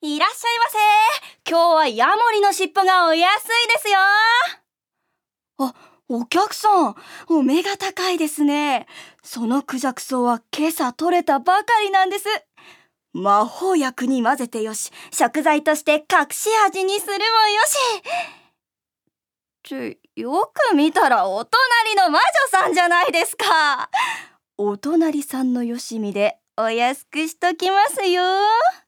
いらっしゃいませ。今日はヤモリの尻尾がお安いですよ。あ、お客さん、お目が高いですね。そのクジャクソウは今朝取れたばかりなんです。魔法薬に混ぜてよし、食材として隠し味にするもよし。よく見たらお隣の魔女さんじゃないですか。お隣さんのよしみでお安くしときますよ。